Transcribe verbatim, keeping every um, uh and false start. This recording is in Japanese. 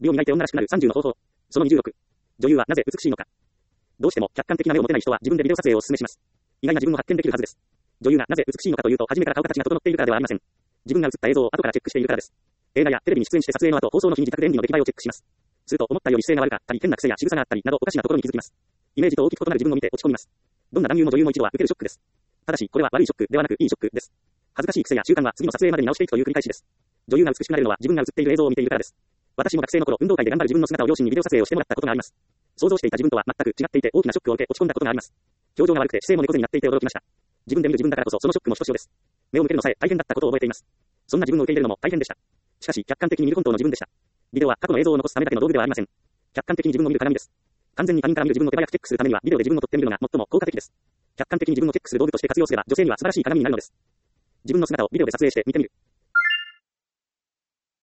美を磨いて女らしくなるさんじゅうの方法。そのにじゅうろく。女優はなぜ美しいのか。どうしても客観的な目を持てない人は自分でビデオ撮影をお勧めします。意外な自分を発見できるはずです。女優がなぜ美しいのかというと、初めから顔形が整っているからではありません。自分が映った映像を後からチェックしているからです。映画やテレビに出演して撮影の後、放送の日に自宅で演技の出来栄えをチェックします。すると思ったより姿勢が悪かったり、変な癖や仕草があったりなどおかしなところに気づきます。イメージと大きく異なる自分を見て落ち込みます。どんな男優も女優も一度は受けるショックです。ただし、これは悪いショックではなくいいショックです。恥ずかしい癖や習慣は次の撮影までに直していくという繰り返しです。女優が美しくなれるのは自分が映っている映像を見ているからです。私も学生の頃、運動会で頑張る自分の姿を両親にビデオ撮影をしてもらったことがあります。想像していた自分とは全く違っていて大きなショックを受け落ち込んだことがあります。表情が悪くて姿勢も猫背になっていて驚きました。自分で見る自分だからこそそのショックもひとしおです。目を向けるのさえ大変だったことを覚えています。そんな自分を受け入れるのも大変でした。しかし客観的に見る本当の自分でした。ビデオは過去の映像を残すためだけの道具ではありません。客観的に自分を見る鏡です。完全に他人から見る自分を手早くチェックするためにはビデオで自分を撮ってみるのが最も効果的です。客観的に自分をチェックする道具として活用すれば女性には素晴らしい鏡になるのです。自分の姿をビデオで撮影して見てみる。